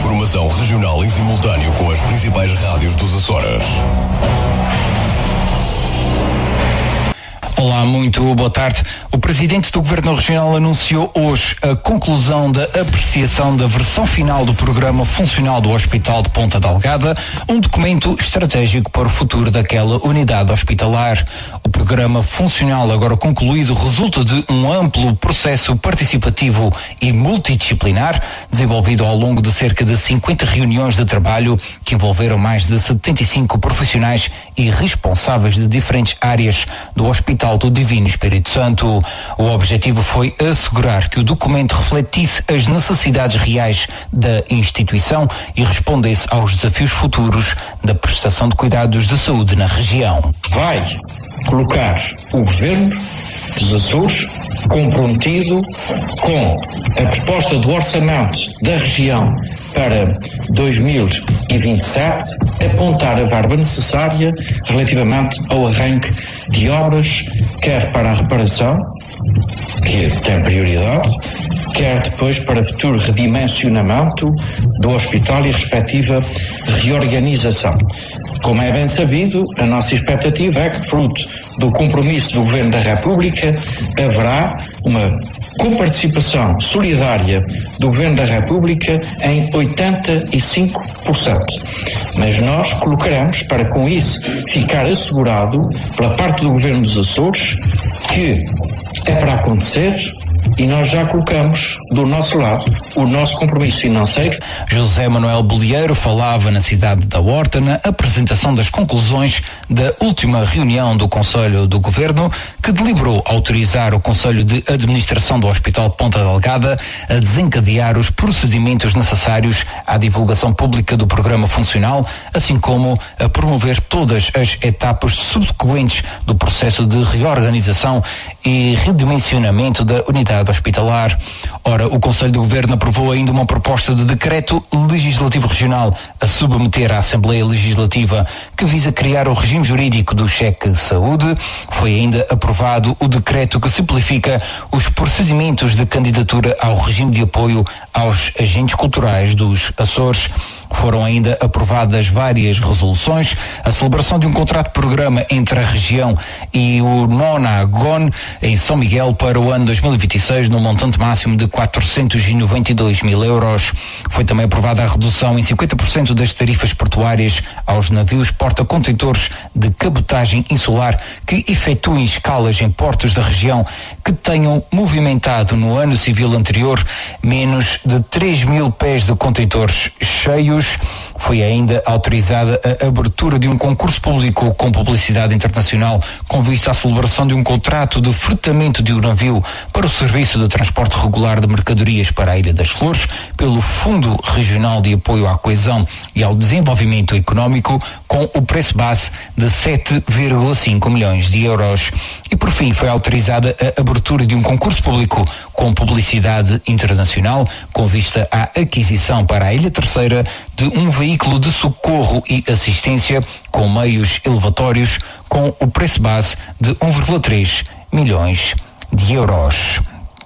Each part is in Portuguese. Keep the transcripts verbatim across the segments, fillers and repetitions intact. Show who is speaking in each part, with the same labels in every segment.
Speaker 1: Informação regional em simultâneo com as principais rádios dos Açores.
Speaker 2: Olá, muito boa tarde. O Presidente do Governo Regional anunciou hoje a conclusão da apreciação da versão final do Programa Funcional do Hospital de Ponta Delgada, um documento estratégico para o futuro daquela unidade hospitalar. O Programa Funcional, agora concluído, resulta de um amplo processo participativo e multidisciplinar, desenvolvido ao longo de cerca de cinquenta reuniões de trabalho que envolveram mais de setenta e cinco profissionais e responsáveis de diferentes áreas do Hospital do Divino Espírito Santo. O objetivo foi assegurar que o documento refletisse as necessidades reais da instituição e respondesse aos desafios futuros da prestação de cuidados de saúde na região.
Speaker 3: Vai colocar o Governo dos Açores comprometido com a proposta do orçamento da região para dois mil e vinte e sete, apontar a verba necessária relativamente ao arranque de obras, quer para a reparação, que tem prioridade, quer depois para futuro redimensionamento do hospital e respectiva reorganização. Como é bem sabido, a nossa expectativa é que, fruto do compromisso do Governo da República, haverá uma comparticipação solidária do Governo da República em oitenta e cinco por cento. Mas nós colocaremos, para com isso ficar assegurado pela parte do Governo dos Açores, que é para acontecer, e nós já colocamos do nosso lado o nosso compromisso financeiro.
Speaker 2: José Manuel Bolieiro falava na cidade da Horta na apresentação das conclusões da última reunião do Conselho do Governo, que deliberou autorizar o Conselho de Administração do Hospital de Ponta Delgada a desencadear os procedimentos necessários à divulgação pública do programa funcional, assim como a promover todas as etapas subsequentes do processo de reorganização e redimensionamento da unidade hospitalar. Ora, o Conselho do Governo aprovou ainda uma proposta de decreto legislativo regional a submeter à Assembleia Legislativa, que visa criar o regime jurídico do cheque saúde. Foi ainda aprovado o decreto que simplifica os procedimentos de candidatura ao regime de apoio aos agentes culturais dos Açores. Foram ainda aprovadas várias resoluções, a celebração de um contrato-programa entre a região e o NONAGON em São Miguel para o ano dois mil e vinte e seis, no montante máximo de quatrocentos e noventa e dois mil euros. Foi também aprovada a redução em cinquenta por cento das tarifas portuárias aos navios porta-contentores de cabotagem insular que efetuem escalas em portos da região que tenham movimentado no ano civil anterior menos de três mil pés de contentores cheios. Foi ainda autorizada a abertura de um concurso público com publicidade internacional com vista à celebração de um contrato de fretamento de um navio para o serviço de transporte regular de mercadorias para a Ilha das Flores pelo Fundo Regional de Apoio à Coesão e ao Desenvolvimento Económico com o preço base de sete vírgula cinco milhões de euros. E por fim foi autorizada a abertura de um concurso público com publicidade internacional com vista à aquisição para a Ilha Terceira de um veículo de socorro e assistência com meios elevatórios com o preço base de um vírgula três milhões de euros.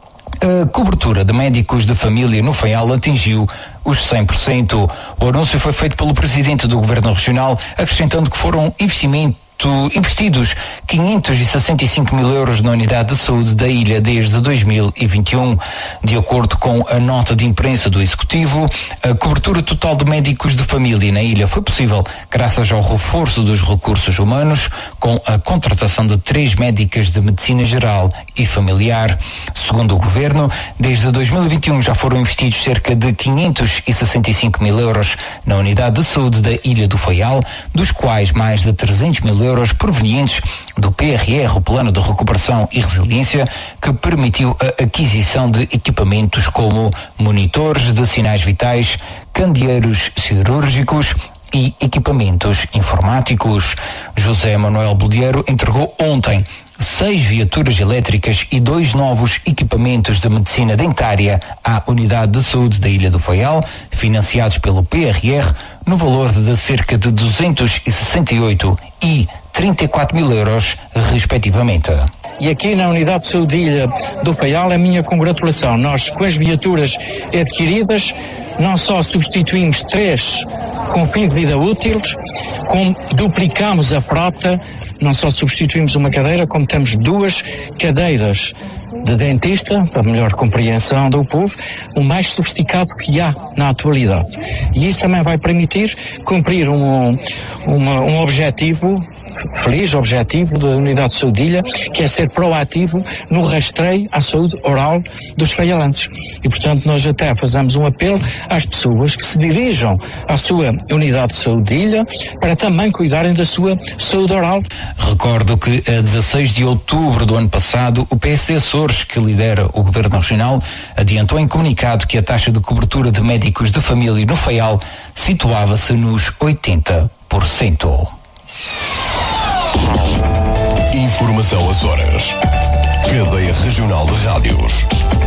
Speaker 2: A cobertura de médicos de família no Faial atingiu os cem por cento. O anúncio foi feito pelo Presidente do Governo Regional, acrescentando que foram investimentos investidos quinhentos e sessenta e cinco mil euros na unidade de saúde da ilha desde dois mil e vinte e um. De acordo com a nota de imprensa do Executivo, a cobertura total de médicos de família na ilha foi possível graças ao reforço dos recursos humanos, com a contratação de três médicas de medicina geral e familiar. Segundo o Governo, desde dois mil e vinte e um já foram investidos cerca de quinhentos e sessenta e cinco mil euros na unidade de saúde da Ilha do Faial, dos quais mais de trezentos mil euros provenientes do P R R, o Plano de Recuperação e Resiliência, que permitiu a aquisição de equipamentos como monitores de sinais vitais, candeeiros cirúrgicos e equipamentos informáticos. José Manuel Bolieiro entregou ontem seis viaturas elétricas e dois novos equipamentos de medicina dentária à Unidade de Saúde da Ilha do Faial, financiados pelo P R R, no valor de cerca de duzentos e sessenta e oito e trinta e quatro mil euros, respectivamente.
Speaker 3: E aqui na Unidade de Saúde da Ilha do Faial, a minha congratulação. Nós, com as viaturas adquiridas, não só substituímos três com fim de vida útil, como duplicamos a frota, não só substituímos uma cadeira, como temos duas cadeiras de dentista, para melhor compreensão do povo, o mais sofisticado que há na atualidade. E isso também vai permitir cumprir um, uma, um objetivo, feliz objetivo da Unidade de Saúde de Ilha, que é ser proativo no rastreio à saúde oral dos faialenses. E, portanto, nós até fazemos um apelo às pessoas que se dirijam à sua Unidade de Saúde de Ilha para também cuidarem da sua saúde oral.
Speaker 2: Recordo que a dezasseis de outubro do ano passado, o P S D Açores, que lidera o Governo Regional, adiantou em comunicado que a taxa de cobertura de médicos de família no Faial situava-se nos oitenta por cento.
Speaker 1: Informação Açores. Cadeia Regional de Rádios.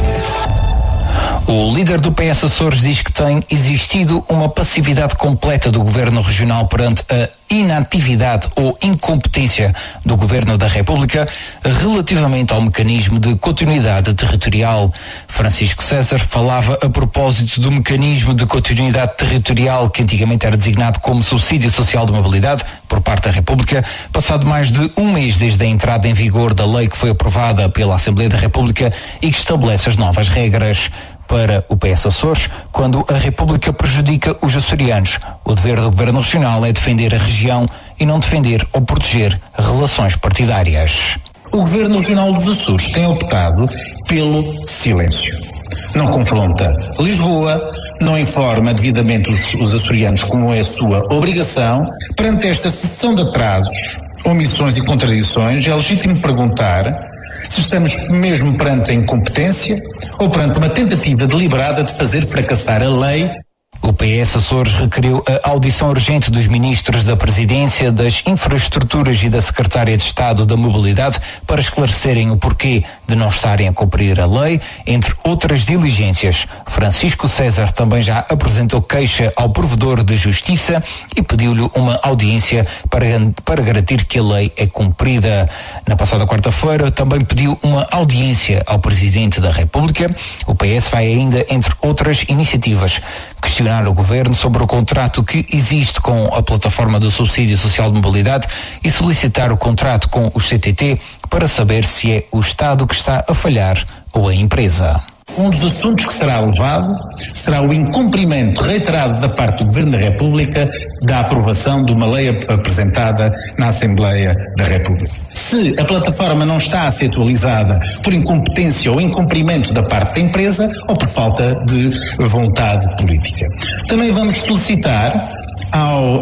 Speaker 2: O líder do P S Açores diz que tem existido uma passividade completa do Governo Regional perante a inatividade ou incompetência do Governo da República relativamente ao mecanismo de continuidade territorial. Francisco César falava a propósito do mecanismo de continuidade territorial que antigamente era designado como subsídio social de mobilidade por parte da República, passado mais de um mês desde a entrada em vigor da lei que foi aprovada pela Assembleia da República e que estabelece as novas regras. Para o P S Açores, quando a República prejudica os açorianos, o dever do Governo Regional é defender a região e não defender ou proteger relações partidárias.
Speaker 4: O Governo Regional dos Açores tem optado pelo silêncio. Não confronta Lisboa, não informa devidamente os, os açorianos como é a sua obrigação. Perante esta sucessão de atrasos, omissões e contradições, é legítimo perguntar se estamos mesmo perante a incompetência ou perante uma tentativa deliberada de fazer fracassar a lei.
Speaker 2: O P S Açores requeriu a audição urgente dos ministros da Presidência, das Infraestruturas e da Secretária de Estado da Mobilidade para esclarecerem o porquê de não estarem a cumprir a lei, entre outras diligências. Francisco César também já apresentou queixa ao provedor de Justiça e pediu-lhe uma audiência para, para garantir que a lei é cumprida. Na passada quarta-feira também pediu uma audiência ao Presidente da República. O P S vai ainda, entre outras iniciativas, questionar o Governo sobre o contrato que existe com a plataforma do Subsídio Social de Mobilidade e solicitar o contrato com o C T T para saber se é o Estado que está a falhar ou a empresa.
Speaker 4: Um dos assuntos que será levado será o incumprimento reiterado da parte do Governo da República da aprovação de uma lei apresentada na Assembleia da República. Se a plataforma não está a ser atualizada por incompetência ou incumprimento da parte da empresa ou por falta de vontade política. Também vamos solicitar ao, uh,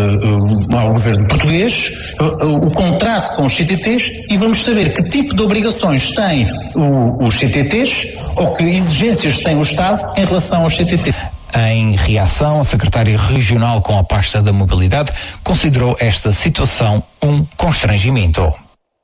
Speaker 4: uh, ao Governo português uh, uh, o contrato com os C T Ts e vamos saber que tipo de obrigações têm o, os C T Ts ou que exigências tem o Estado em relação aos C T T.
Speaker 2: Em reação, a secretária regional com a pasta da mobilidade considerou esta situação um constrangimento.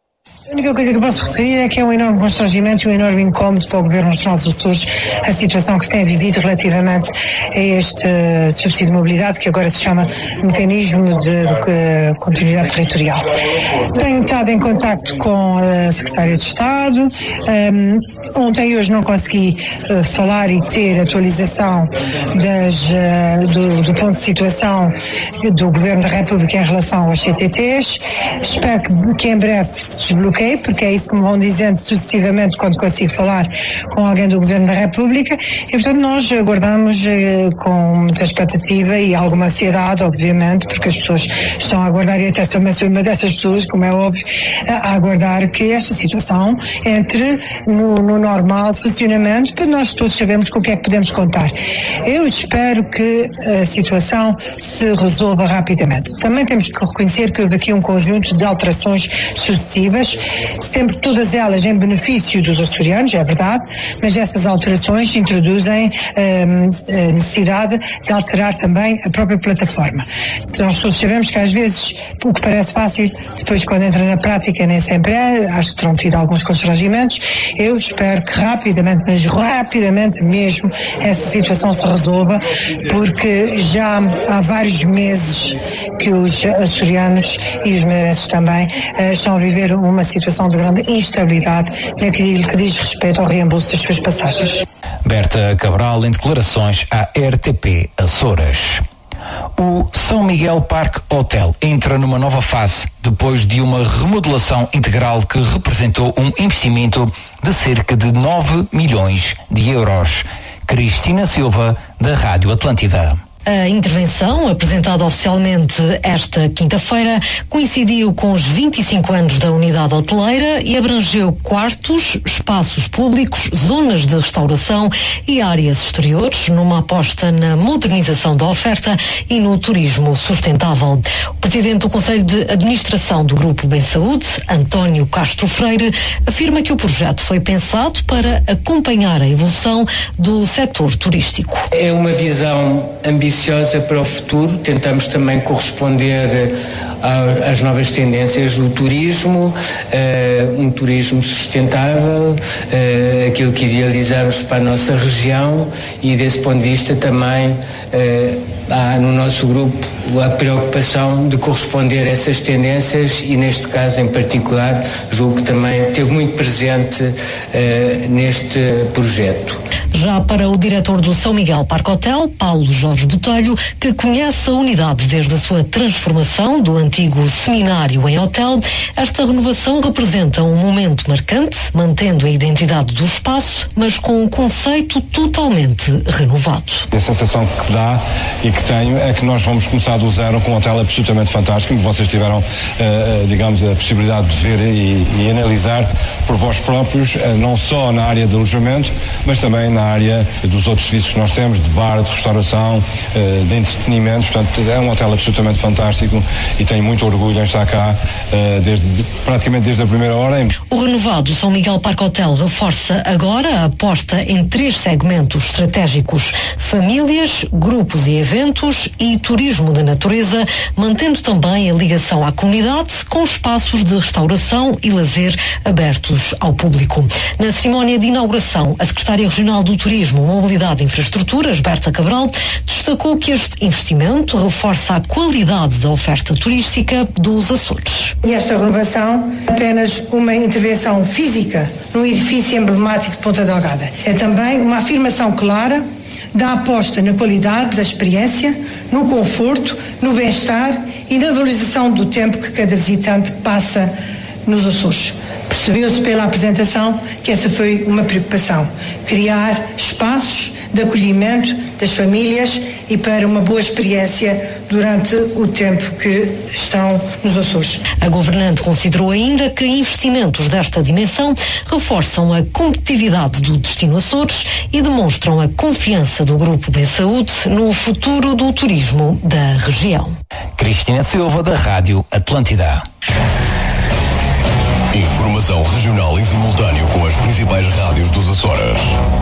Speaker 5: A única coisa que eu posso referir é que é um enorme constrangimento e um enorme incómodo para o Governo Nacional dos Açores a situação que se tem vivido relativamente a este uh, subsídio de mobilidade, que agora se chama Mecanismo de uh, Continuidade Territorial. Tenho estado em contacto com a Secretária de Estado. Um, ontem e hoje não consegui uh, falar e ter atualização das, uh, do, do ponto de situação do Governo da República em relação aos C T Ts. Espero que, que em breve se desbloqueie, porque é isso que me vão dizendo sucessivamente quando consigo falar com alguém do Governo da República e, portanto, nós aguardamos eh, com muita expectativa e alguma ansiedade, obviamente, porque as pessoas estão a aguardar, e até também sou uma dessas pessoas, como é óbvio, a aguardar que esta situação entre no, no normal funcionamento, para nós todos sabemos com o que é que podemos contar. Eu espero que a situação se resolva rapidamente. Também temos que reconhecer que houve aqui um conjunto de alterações sucessivas, sempre todas elas em benefício dos açorianos, é verdade, mas essas alterações introduzem hum, a necessidade de alterar também a própria plataforma. Então, nós todos sabemos que às vezes o que parece fácil, depois quando entra na prática nem sempre é, acho que terão tido alguns constrangimentos. Eu espero que rapidamente, mas rapidamente mesmo, essa situação se resolva, porque já há vários meses que os açorianos e os madeirenses também uh, estão a viver uma situação situação de grande instabilidade no que, que diz respeito ao reembolso das suas passagens.
Speaker 2: Berta Cabral em declarações à R T P Açores. O São Miguel Park Hotel entra numa nova fase depois de uma remodelação integral que representou um investimento de cerca de nove milhões de euros. Cristina Silva, da Rádio Atlântida.
Speaker 6: A intervenção, apresentada oficialmente esta quinta-feira, coincidiu com os vinte e cinco anos da unidade hoteleira e abrangeu quartos, espaços públicos, zonas de restauração e áreas exteriores, numa aposta na modernização da oferta e no turismo sustentável. O presidente do Conselho de Administração do Grupo Bem Saúde, António Castro Freire, afirma que o projeto foi pensado para acompanhar a evolução do setor turístico.
Speaker 7: É uma visão ambiciosa para o futuro, tentamos também corresponder às novas tendências do turismo, uh, um turismo sustentável, uh, aquilo que idealizamos para a nossa região, e desse ponto de vista também uh, há no nosso grupo a preocupação de corresponder a essas tendências, e neste caso em particular julgo que também esteve muito presente uh, neste projeto.
Speaker 6: Já para o diretor do São Miguel Park Hotel, Paulo Jorge Botelho, que conhece a unidade desde a sua transformação do antigo seminário em hotel, esta renovação representa um momento marcante, mantendo a identidade do espaço, mas com um conceito totalmente renovado.
Speaker 8: A sensação que dá e que tenho é que nós vamos começar do zero com um hotel absolutamente fantástico, como vocês tiveram, uh, digamos, a possibilidade de ver e, e analisar por vós próprios, uh, não só na área de alojamento, mas também na área dos outros serviços que nós temos, de bar, de restauração, uh, de entretenimento. Portanto, é um hotel absolutamente fantástico e tenho muito orgulho em estar cá uh, desde, praticamente desde a primeira hora.
Speaker 6: O renovado São Miguel Park Hotel reforça agora a aposta em três segmentos estratégicos: famílias, grupos e eventos e turismo de natureza, mantendo também a ligação à comunidade com espaços de restauração e lazer abertos ao público. Na cerimónia de inauguração, a secretária regional do Turismo, Mobilidade e Infraestruturas, Berta Cabral, destacou que este investimento reforça a qualidade da oferta turística dos Açores.
Speaker 5: E esta renovação é apenas uma intervenção física no edifício emblemático de Ponta Delgada. É também uma afirmação clara da aposta na qualidade da experiência, no conforto, no bem-estar e na valorização do tempo que cada visitante passa nos Açores. Percebeu-se pela apresentação que essa foi uma preocupação: criar espaços de acolhimento das famílias e para uma boa experiência durante o tempo que estão nos Açores.
Speaker 6: A governante considerou ainda que investimentos desta dimensão reforçam a competitividade do destino Açores e demonstram a confiança do Grupo Bem Saúde no futuro do turismo da região.
Speaker 2: Cristina Silva, da Rádio Atlântida.
Speaker 1: Informação regional em simultâneo com as principais rádios dos Açores.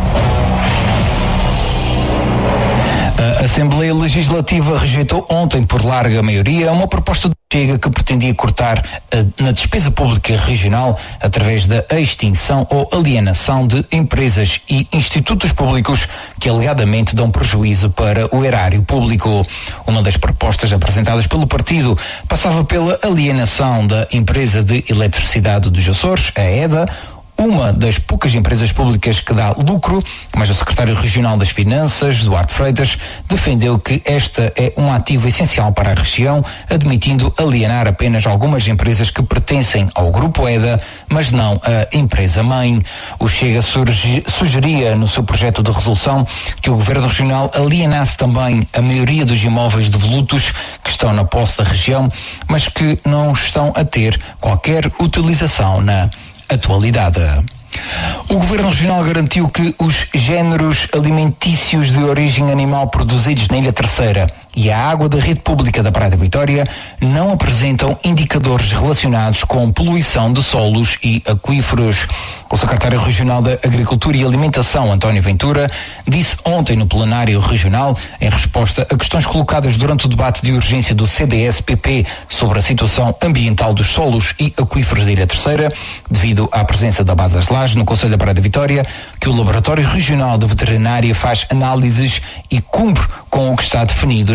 Speaker 2: A Assembleia Legislativa rejeitou ontem por larga maioria uma proposta do Chega que pretendia cortar a, na despesa pública regional através da extinção ou alienação de empresas e institutos públicos que alegadamente dão prejuízo para o erário público. Uma das propostas apresentadas pelo partido passava pela alienação da empresa de eletricidade dos Açores, a EDA, uma das poucas empresas públicas que dá lucro, mas o secretário regional das Finanças, Duarte Freitas, defendeu que esta é um ativo essencial para a região, admitindo alienar apenas algumas empresas que pertencem ao Grupo EDA, mas não a empresa-mãe. O Chega surgi, sugeria no seu projeto de resolução que o Governo Regional alienasse também a maioria dos imóveis devolutos que estão na posse da região, mas que não estão a ter qualquer utilização na atualidade. O Governo Regional garantiu que os géneros alimentícios de origem animal produzidos na Ilha Terceira e a água da rede pública da Praia da Vitória não apresentam indicadores relacionados com poluição de solos e aquíferos. O secretário regional da Agricultura e Alimentação, António Ventura, disse ontem no plenário regional, em resposta a questões colocadas durante o debate de urgência do C D S P P sobre a situação ambiental dos solos e aquíferos da Ilha Terceira, devido à presença da Base das Lajes no Conselho da Praia da Vitória, que o Laboratório Regional de Veterinária faz análises e cumpre com o que está definido na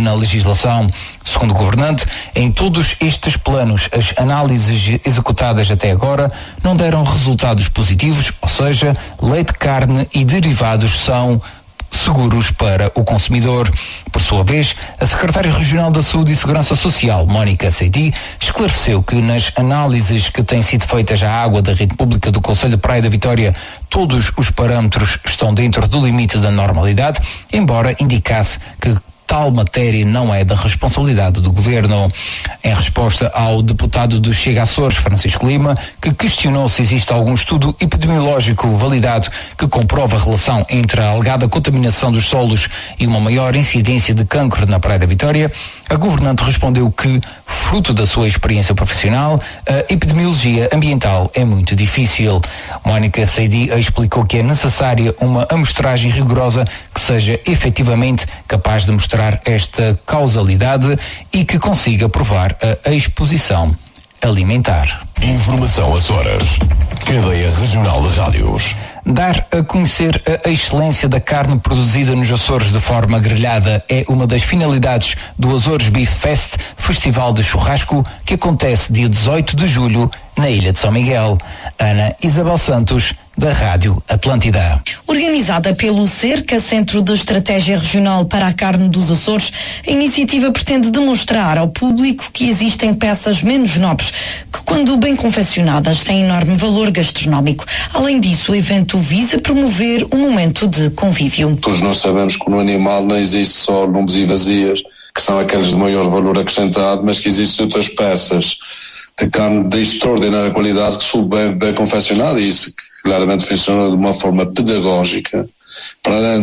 Speaker 2: na legislação. Segundo o governante, em todos estes planos, as análises executadas até agora não deram resultados positivos, ou seja, leite, carne e derivados são seguros para o consumidor. Por sua vez, a secretária regional da Saúde e Segurança Social, Mónica Seidi, esclareceu que nas análises que têm sido feitas à água da rede pública do Concelho de Praia da Vitória, todos os parâmetros estão dentro do limite da normalidade, embora indicasse que tal matéria não é da responsabilidade do governo. Em resposta ao deputado do Chega Açores, Francisco Lima, que questionou se existe algum estudo epidemiológico validado que comprova a relação entre a alegada contaminação dos solos e uma maior incidência de cancro na Praia da Vitória, a governante respondeu que, fruto da sua experiência profissional, a epidemiologia ambiental é muito difícil. Mónica Seidi explicou que é necessária uma amostragem rigorosa que seja efetivamente capaz de mostrar esta causalidade e que consiga provar a exposição alimentar.
Speaker 1: Informação Açores. Cadeia Regional de Rádios.
Speaker 2: Dar a conhecer a excelência da carne produzida nos Açores de forma grelhada é uma das finalidades do Açores Beef Fest, festival de churrasco, que acontece dia dezoito de julho na Ilha de São Miguel. Ana Isabel Santos, da Rádio Atlântida.
Speaker 6: Organizada pelo Cerca, Centro de Estratégia Regional para a Carne dos Açores, a iniciativa pretende demonstrar ao público que existem peças menos nobres, que quando bem confeccionadas têm enorme valor gastronómico. Além disso, o evento visa promover um momento de convívio.
Speaker 9: Todos nós sabemos que no animal não existe só lombos e vazias, que são aqueles de maior valor acrescentado, mas que existem outras peças de carne de extraordinária qualidade que são bem, bem confeccionadas, e isso claramente funciona de uma forma pedagógica, para além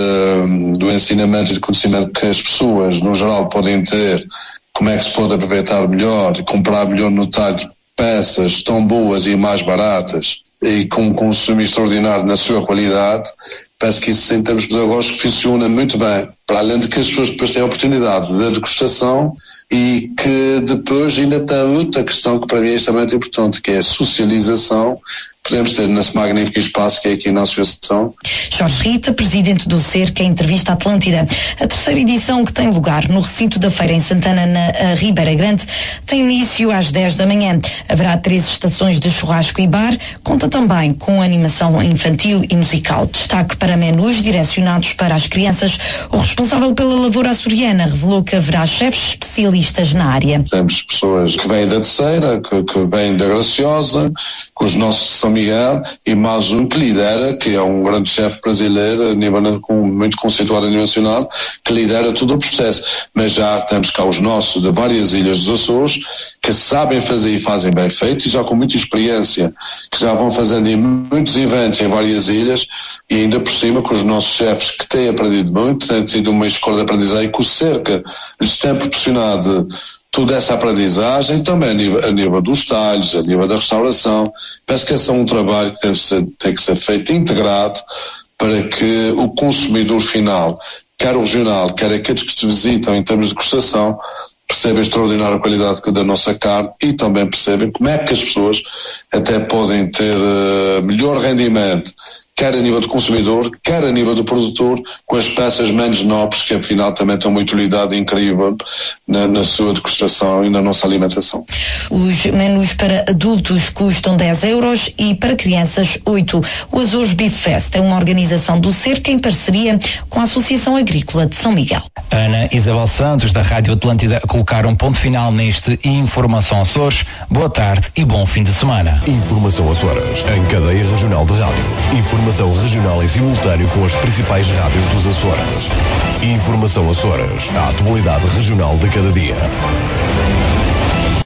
Speaker 9: de, do ensinamento e do conhecimento que as pessoas, no geral, podem ter, como é que se pode aproveitar melhor e comprar melhor no talho peças tão boas e mais baratas e com um consumo extraordinário na sua qualidade. Penso que isso, em termos pedagógicos, funciona muito bem, para além de que as pessoas depois têm a oportunidade de degustação e que depois ainda tem outra questão que para mim é extremamente importante, que é a socialização. Podemos ter nesse magnífico espaço que é aqui na Associação.
Speaker 6: Jorge Rita, presidente do Cerca, em entrevista à Atlântida. A terceira edição, que tem lugar no recinto da feira em Santana, na Ribeira Grande, tem início às dez da manhã. Haverá três estações de churrasco e bar, conta também com animação infantil e musical. Destaque para menus direcionados para as crianças. O responsável pela lavoura açoriana revelou que haverá chefes especialistas na área.
Speaker 9: Temos pessoas que vêm da Terceira, que, que vêm da Graciosa, com os nossos São Miguel, e mais um que lidera, que é um grande chefe brasileiro, a nível com, muito conceituado a nível nacional, que lidera todo o processo. Mas já temos cá os nossos de várias ilhas dos Açores, que sabem fazer e fazem bem feito, e já com muita experiência, que já vão fazendo muitos eventos em várias ilhas, e ainda por cima com os nossos chefes que têm aprendido muito, tem sido uma escola de aprendizagem que o Cerca lhes tem proporcionado toda essa aprendizagem, também a nível, a nível dos talhos, a nível da restauração. Penso que esse é um trabalho que tem que ser, tem que ser feito integrado para que o consumidor final, quer o regional, quer aqueles que te visitam em termos de degustação, percebem a extraordinária qualidade da nossa carne e também percebem como é que as pessoas até podem ter uh, melhor rendimento, quer a nível do consumidor, quer a nível do produtor, com as peças menos nobres, que afinal também têm uma utilidade incrível na, na sua degustação e na nossa alimentação.
Speaker 6: Os menus para adultos custam dez euros e para crianças oito. O Açores Beef Fest é uma organização do Cerca em parceria com a Associação Agrícola de São Miguel.
Speaker 2: Ana Isabel Santos, da Rádio Atlântida, a colocar um ponto final neste Informação Açores. Boa tarde e bom fim de semana.
Speaker 1: Informação Açores, em cadeia regional de rádios. Informação regional em simultâneo com as principais rádios dos Açores. Informação Açores, a atualidade regional de cada dia.